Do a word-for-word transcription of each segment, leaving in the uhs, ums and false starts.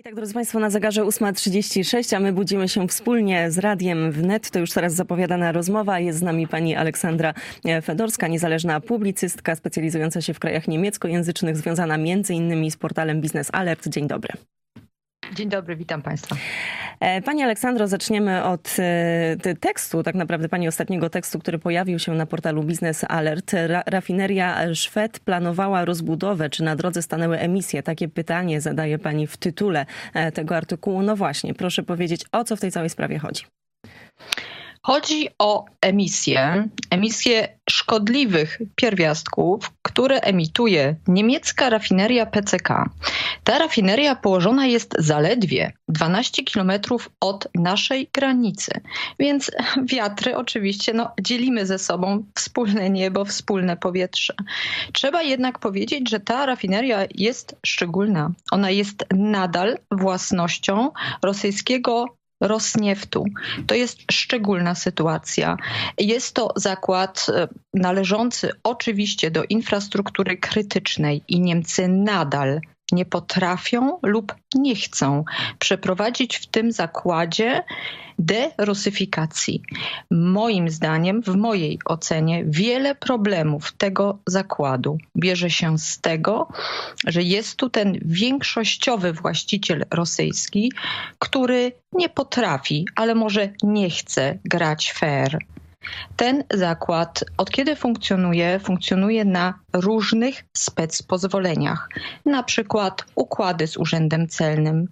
Tak, drodzy Państwo, na zegarze ósma trzydzieści sześć, a my budzimy się wspólnie z Radiem Wnet. To już teraz zapowiadana rozmowa. Jest z nami pani Aleksandra Fedorska, niezależna publicystka specjalizująca się w krajach niemieckojęzycznych, związana między innymi z portalem Biznes Alert. Dzień dobry. Dzień dobry, witam Państwa. Pani Aleksandro, zaczniemy od tekstu, tak naprawdę pani ostatniego tekstu, który pojawił się na portalu Biznes Alert. Ra- rafineria Schwedt planowała rozbudowę, czy na drodze stanęły emisje? Takie pytanie zadaje pani w tytule tego artykułu. No właśnie, proszę powiedzieć, o co w tej całej sprawie chodzi? Chodzi o emisje, emisje szkodliwych pierwiastków, które emituje niemiecka rafineria P C K. Ta rafineria położona jest zaledwie dwanaście kilometrów od naszej granicy, więc wiatry oczywiście no, dzielimy ze sobą wspólne niebo, wspólne powietrze. Trzeba jednak powiedzieć, że ta rafineria jest szczególna. Ona jest nadal własnością rosyjskiego Rosnieftu. To jest szczególna sytuacja. Jest to zakład należący oczywiście do infrastruktury krytycznej i Niemcy nadal nie potrafią lub nie chcą przeprowadzić w tym zakładzie derusyfikacji. Moim zdaniem, w mojej ocenie, wiele problemów tego zakładu bierze się z tego, że jest tu ten większościowy właściciel rosyjski, który nie potrafi, ale może nie chce grać fair. Ten zakład od kiedy funkcjonuje? Funkcjonuje na różnych specpozwoleniach, na przykład układy z Urzędem Celnym.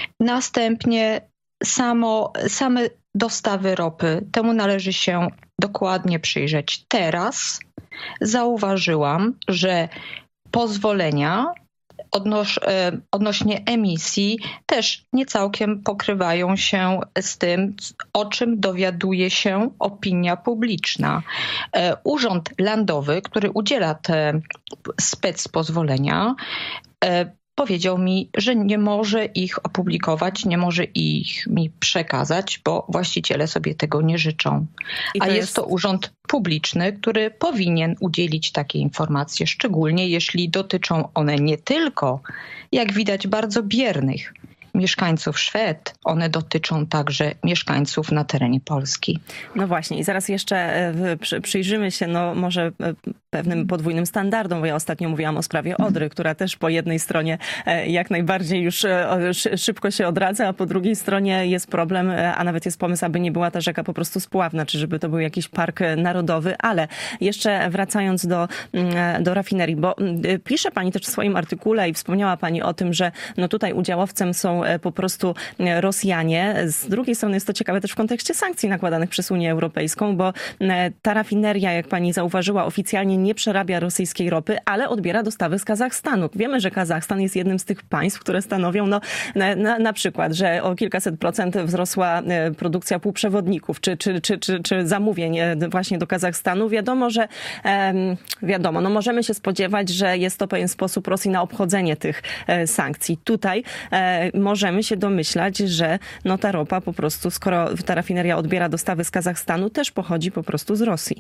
Następnie samo, same dostawy ropy. Temu należy się dokładnie przyjrzeć. Teraz zauważyłam, że pozwolenia Odnoś, odnośnie emisji też nie całkiem pokrywają się z tym, o czym dowiaduje się opinia publiczna. Urząd Landowy, który udziela te specpozwolenia, powiedział mi, że nie może ich opublikować, nie może ich mi przekazać, bo właściciele sobie tego nie życzą. A jest... jest to urząd publiczny, który powinien udzielić takie informacje, szczególnie jeśli dotyczą one nie tylko, jak widać, bardzo biernych mieszkańców Szwed, one dotyczą także mieszkańców na terenie Polski. No właśnie i zaraz jeszcze przyjrzymy się no może pewnym podwójnym standardom, bo ja ostatnio mówiłam o sprawie Odry, która też po jednej stronie jak najbardziej już szybko się odradza, a po drugiej stronie jest problem, a nawet jest pomysł, aby nie była ta rzeka po prostu spławna, czy żeby to był jakiś park narodowy, ale jeszcze wracając do, do rafinerii, bo pisze pani też w swoim artykule i wspomniała pani o tym, że no tutaj udziałowcem są po prostu Rosjanie. Z drugiej strony jest to ciekawe też w kontekście sankcji nakładanych przez Unię Europejską, bo ta rafineria, jak pani zauważyła, oficjalnie nie przerabia rosyjskiej ropy, ale odbiera dostawy z Kazachstanu. Wiemy, że Kazachstan jest jednym z tych państw, które stanowią no, na, na, na przykład, że o kilkaset procent wzrosła produkcja półprzewodników, czy, czy, czy, czy, czy zamówień właśnie do Kazachstanu. Wiadomo, że um, wiadomo, no możemy się spodziewać, że jest to pewien sposób Rosji na obchodzenie tych e, sankcji. Tutaj e, możemy się domyślać, że no ta ropa po prostu, skoro ta rafineria odbiera dostawy z Kazachstanu, też pochodzi po prostu z Rosji.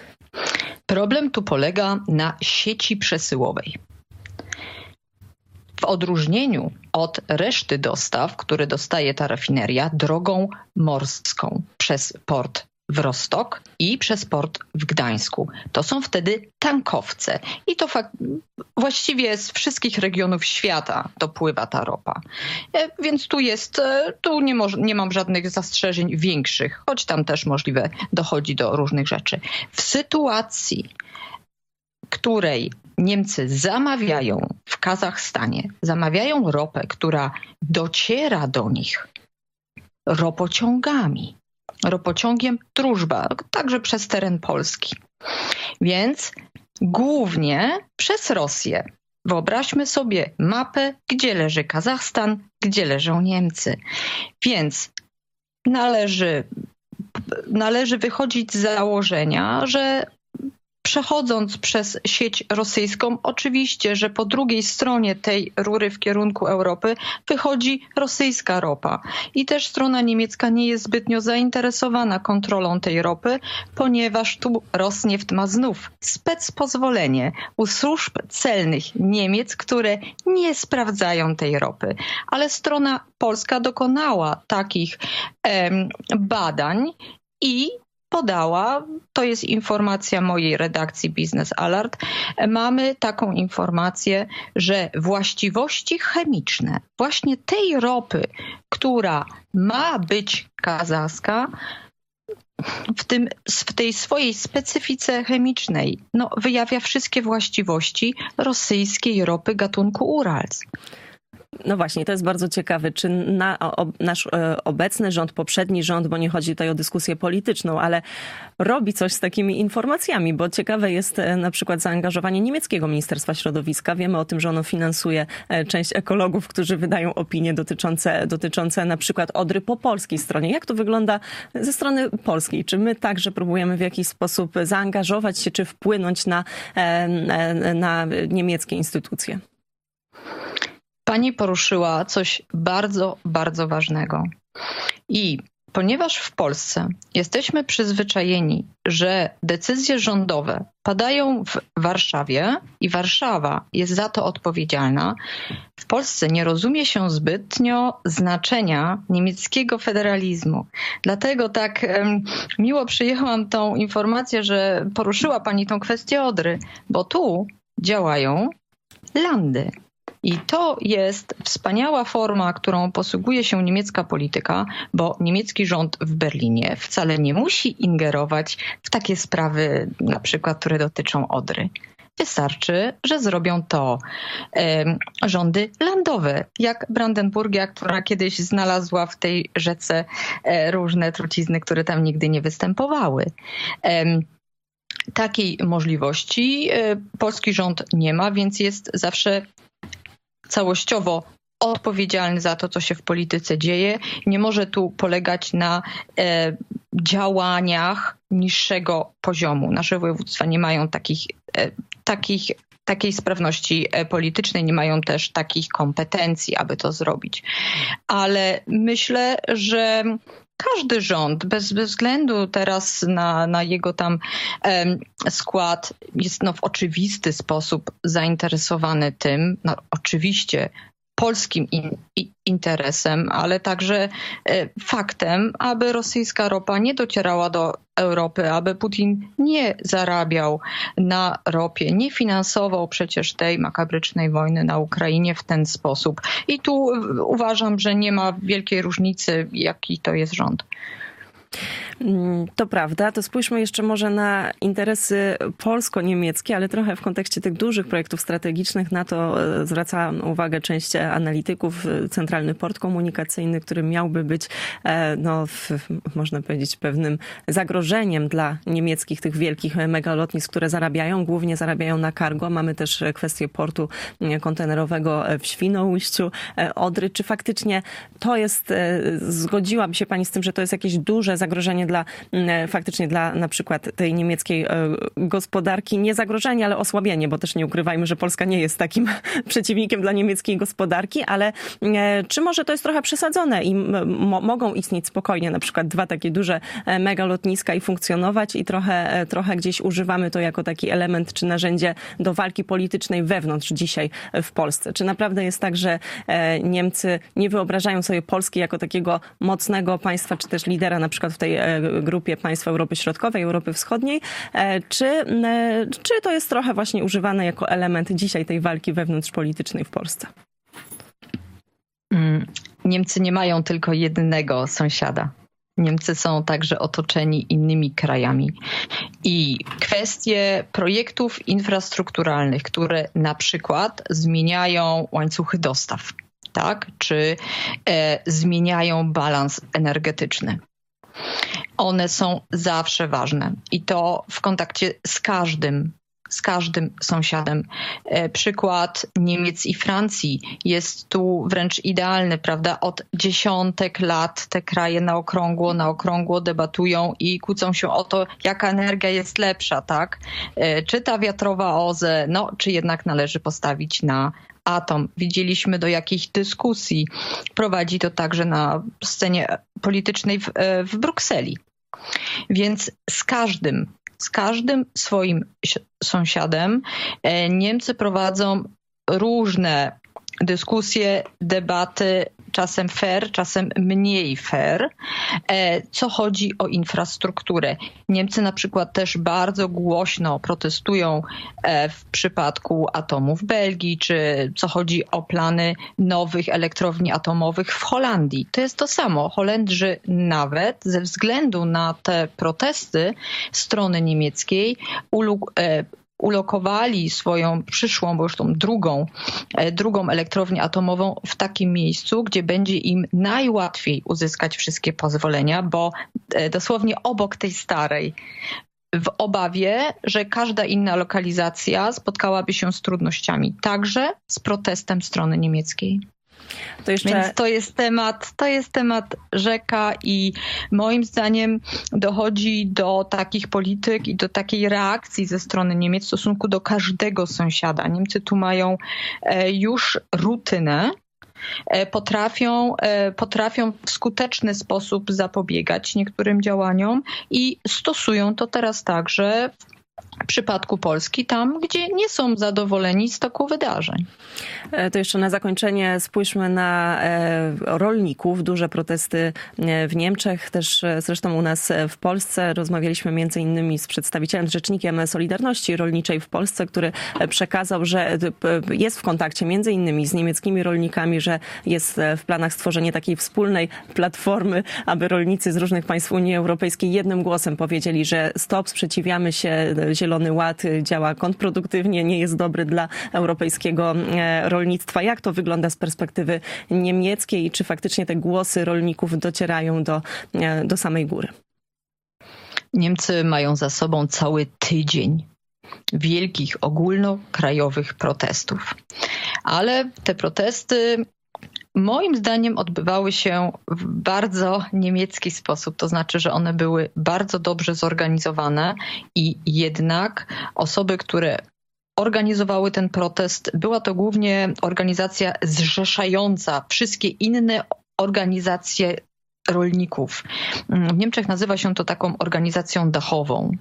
Problem tu polega na sieci przesyłowej. W odróżnieniu od reszty dostaw, które dostaje ta rafineria drogą morską przez port w Rostok i przez port w Gdańsku. To są wtedy tankowce i to fakt, właściwie z wszystkich regionów świata dopływa ta ropa. Więc tu jest, tu nie, moż, nie mam żadnych zastrzeżeń większych, choć tam też możliwe dochodzi do różnych rzeczy. W sytuacji, której Niemcy zamawiają w Kazachstanie, zamawiają ropę, która dociera do nich ropociągami, ropociągiem Drużba, także przez teren Polski. Więc głównie przez Rosję. Wyobraźmy sobie mapę, gdzie leży Kazachstan, gdzie leżą Niemcy. Więc należy, należy wychodzić z założenia, że Przechodząc przez sieć rosyjską, oczywiście, że po drugiej stronie tej rury w kierunku Europy wychodzi rosyjska ropa. I też strona niemiecka nie jest zbytnio zainteresowana kontrolą tej ropy, ponieważ tu Rosneft ma znów specpozwolenie u służb celnych Niemiec, które nie sprawdzają tej ropy. Ale strona polska dokonała takich em, badań i podała, to jest informacja mojej redakcji Business Alert, mamy taką informację, że właściwości chemiczne właśnie tej ropy, która ma być kazachska, w, tym, w tej swojej specyfice chemicznej no, wyjawia wszystkie właściwości rosyjskiej ropy gatunku Urals. No właśnie, to jest bardzo ciekawe, czy na, o, nasz e, obecny rząd, poprzedni rząd, bo nie chodzi tutaj o dyskusję polityczną, ale robi coś z takimi informacjami, bo ciekawe jest e, na przykład zaangażowanie niemieckiego Ministerstwa Środowiska. Wiemy o tym, że ono finansuje e, część ekologów, którzy wydają opinie dotyczące, dotyczące na przykład Odry po polskiej stronie. Jak to wygląda ze strony polskiej? Czy my także próbujemy w jakiś sposób zaangażować się, czy wpłynąć na, e, na niemieckie instytucje? Pani poruszyła coś bardzo, bardzo ważnego. I ponieważ w Polsce jesteśmy przyzwyczajeni, że decyzje rządowe padają w Warszawie i Warszawa jest za to odpowiedzialna, w Polsce nie rozumie się zbytnio znaczenia niemieckiego federalizmu. Dlatego tak um, miło przyjęłam tą informację, że poruszyła pani tą kwestię Odry, bo tu działają landy. I to jest wspaniała forma, którą posługuje się niemiecka polityka, bo niemiecki rząd w Berlinie wcale nie musi ingerować w takie sprawy, na przykład, które dotyczą Odry. Wystarczy, że zrobią to e, rządy landowe, jak Brandenburgia, która kiedyś znalazła w tej rzece e, różne trucizny, które tam nigdy nie występowały. E, takiej możliwości e, polski rząd nie ma, więc jest zawsze całościowo odpowiedzialny za to, co się w polityce dzieje. Nie może tu polegać na e, działaniach niższego poziomu. Nasze województwa nie mają takich, e, takich, takiej sprawności politycznej, nie mają też takich kompetencji, aby to zrobić. Ale myślę, że każdy rząd, bez, bez względu teraz na, na jego tam em, skład, jest no, w oczywisty sposób zainteresowany tym, no, oczywiście polskim in, i, interesem, ale także e, faktem, aby rosyjska ropa nie docierała do Europy, aby Putin nie zarabiał na ropie, nie finansował przecież tej makabrycznej wojny na Ukrainie w ten sposób. I tu uważam, że nie ma wielkiej różnicy, jaki to jest rząd. To prawda. To spójrzmy jeszcze może na interesy polsko-niemieckie, ale trochę w kontekście tych dużych projektów strategicznych. Na to zwraca uwagę część analityków. Centralny Port Komunikacyjny, który miałby być, no, w, można powiedzieć, pewnym zagrożeniem dla niemieckich tych wielkich megalotnisk, które zarabiają, głównie zarabiają na cargo. Mamy też kwestię portu kontenerowego w Świnoujściu, Odry. Czy faktycznie to jest, zgodziłaby się pani z tym, że to jest jakieś duże zagrożenie dla, faktycznie dla na przykład tej niemieckiej gospodarki? Nie zagrożenie, ale osłabienie, bo też nie ukrywajmy, że Polska nie jest takim przeciwnikiem dla niemieckiej gospodarki, ale czy może to jest trochę przesadzone i mo- mogą istnieć spokojnie na przykład dwa takie duże megalotniska i funkcjonować i trochę, trochę gdzieś używamy to jako taki element czy narzędzie do walki politycznej wewnątrz dzisiaj w Polsce? Czy naprawdę jest tak, że Niemcy nie wyobrażają sobie Polski jako takiego mocnego państwa, czy też lidera na przykład w tej grupie państw Europy Środkowej, Europy Wschodniej, czy, czy to jest trochę właśnie używane jako element dzisiaj tej walki wewnątrzpolitycznej w Polsce? Niemcy nie mają tylko jednego sąsiada. Niemcy są także otoczeni innymi krajami. I kwestie projektów infrastrukturalnych, które na przykład zmieniają łańcuchy dostaw, tak? Czy e, zmieniają balans energetyczny. One są zawsze ważne i to w kontakcie z każdym z każdym sąsiadem. Przykład Niemiec i Francji jest tu wręcz idealny, prawda? Od dziesiątek lat te kraje na okrągło, na okrągło debatują i kłócą się o to, jaka energia jest lepsza, tak? Czy ta wiatrowa O Z E, no, czy jednak należy postawić na atom. Widzieliśmy, do jakich dyskusji prowadzi to także na scenie politycznej w, w Brukseli. Więc z każdym, z każdym swoim sąsiadem Niemcy prowadzą różne dyskusje, debaty, czasem fair, czasem mniej fair, co chodzi o infrastrukturę. Niemcy na przykład też bardzo głośno protestują w przypadku atomu w Belgii, czy co chodzi o plany nowych elektrowni atomowych w Holandii. To jest to samo. Holendrzy nawet ze względu na te protesty strony niemieckiej ulug- ulokowali swoją przyszłą, bo już tą drugą, drugą elektrownię atomową w takim miejscu, gdzie będzie im najłatwiej uzyskać wszystkie pozwolenia, bo dosłownie obok tej starej, w obawie, że każda inna lokalizacja spotkałaby się z trudnościami, także z protestem strony niemieckiej. To jeszcze... Więc to jest temat, to jest temat rzeka i moim zdaniem dochodzi do takich polityk i do takiej reakcji ze strony Niemiec w stosunku do każdego sąsiada. Niemcy tu mają już rutynę, potrafią, potrafią w skuteczny sposób zapobiegać niektórym działaniom i stosują to teraz także w przypadku Polski, tam, gdzie nie są zadowoleni z toku wydarzeń. To jeszcze na zakończenie spójrzmy na rolników. Duże protesty w Niemczech, też zresztą u nas w Polsce. Rozmawialiśmy między innymi z przedstawicielem, z rzecznikiem Solidarności Rolniczej w Polsce, który przekazał, że jest w kontakcie między innymi z niemieckimi rolnikami, że jest w planach stworzenie takiej wspólnej platformy, aby rolnicy z różnych państw Unii Europejskiej jednym głosem powiedzieli, że stop, sprzeciwiamy się, Zielony Ład działa kontrproduktywnie, nie jest dobry dla europejskiego rolnictwa. Jak to wygląda z perspektywy niemieckiej i czy faktycznie te głosy rolników docierają do, do samej góry? Niemcy mają za sobą cały tydzień wielkich, ogólnokrajowych protestów. Ale te protesty moim zdaniem odbywały się w bardzo niemiecki sposób, to znaczy, że one były bardzo dobrze zorganizowane i jednak osoby, które organizowały ten protest, była to głównie organizacja zrzeszająca wszystkie inne organizacje rolników. W Niemczech nazywa się to taką organizacją dachową.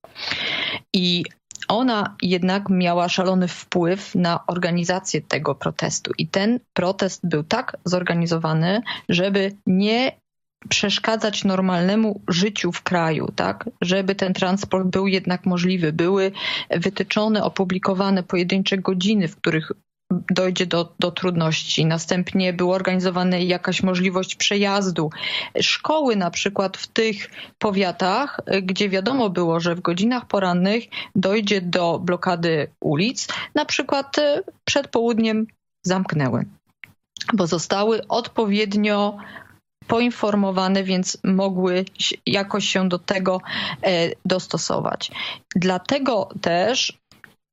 I ona jednak miała szalony wpływ na organizację tego protestu. I ten protest był tak zorganizowany, żeby nie przeszkadzać normalnemu życiu w kraju, tak? Żeby ten transport był jednak możliwy. Były wytyczone, opublikowane pojedyncze godziny, w których dojdzie do, do trudności. Następnie była organizowana jakaś możliwość przejazdu. Szkoły na przykład w tych powiatach, gdzie wiadomo było, że w godzinach porannych dojdzie do blokady ulic, na przykład przed południem zamknęły, bo zostały odpowiednio poinformowane, więc mogły jakoś się do tego dostosować. Dlatego też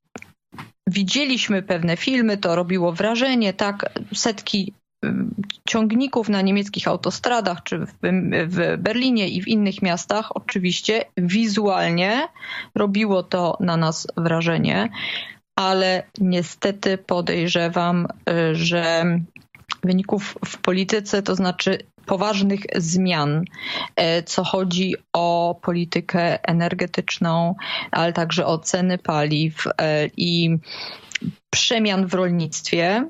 widzieliśmy pewne filmy, to robiło wrażenie, tak, setki ciągników na niemieckich autostradach, czy w, w Berlinie i w innych miastach. Oczywiście wizualnie robiło to na nas wrażenie, ale niestety podejrzewam, że wyników w polityce, to znaczy poważnych zmian, co chodzi o politykę energetyczną, ale także o ceny paliw i przemian w rolnictwie.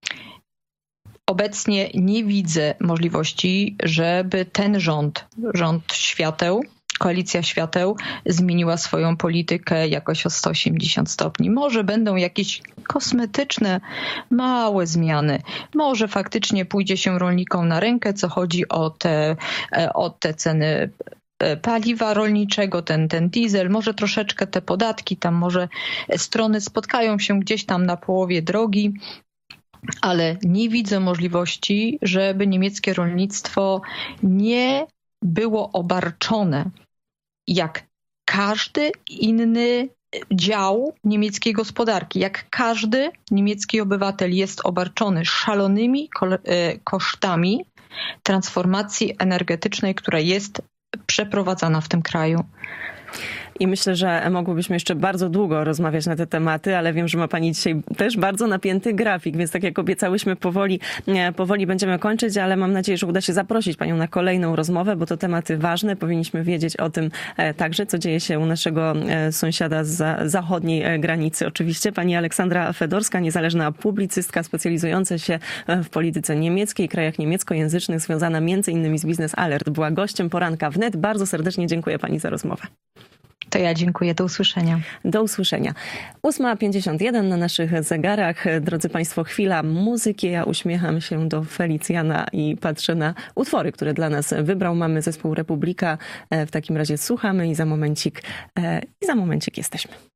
Obecnie nie widzę możliwości, żeby ten rząd, rząd świateł, koalicja świateł zmieniła swoją politykę jakoś o sto osiemdziesiąt stopni. Może będą jakieś kosmetyczne, małe zmiany. Może faktycznie pójdzie się rolnikom na rękę, co chodzi o te, o te ceny paliwa rolniczego, ten, ten diesel, może troszeczkę te podatki, tam może strony spotkają się gdzieś tam na połowie drogi, ale nie widzę możliwości, żeby niemieckie rolnictwo nie było obarczone jak każdy inny dział niemieckiej gospodarki. Jak każdy niemiecki obywatel jest obarczony szalonymi kosztami transformacji energetycznej, która jest przeprowadzana w tym kraju. I myślę, że mogłybyśmy jeszcze bardzo długo rozmawiać na te tematy, ale wiem, że ma pani dzisiaj też bardzo napięty grafik, więc tak jak obiecałyśmy, powoli, powoli będziemy kończyć, ale mam nadzieję, że uda się zaprosić panią na kolejną rozmowę, bo to tematy ważne. Powinniśmy wiedzieć o tym także, co dzieje się u naszego sąsiada z zachodniej granicy. Oczywiście pani Aleksandra Fedorska, niezależna publicystka specjalizująca się w polityce niemieckiej, krajach niemieckojęzycznych, związana między innymi z Biznes Alert, była gościem poranka wnet. Bardzo serdecznie dziękuję pani za rozmowę. To ja dziękuję. Do usłyszenia. Do usłyszenia. ósma pięćdziesiąt jeden na naszych zegarach. Drodzy państwo, chwila muzyki. Ja uśmiecham się do Felicjana i patrzę na utwory, które dla nas wybrał. Mamy zespół Republika. W takim razie słuchamy i za momencik, i za momencik jesteśmy.